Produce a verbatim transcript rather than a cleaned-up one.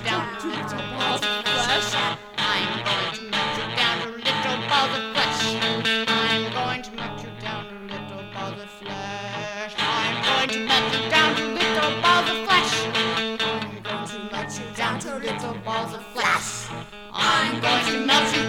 down to little balls of flesh. I'm going to melt you down to little balls of flesh. I'm going to melt you down to little balls of flesh. I'm going to melt you down to little balls of flesh. I'm going to melt you down to little balls of flesh. I'm going to melt you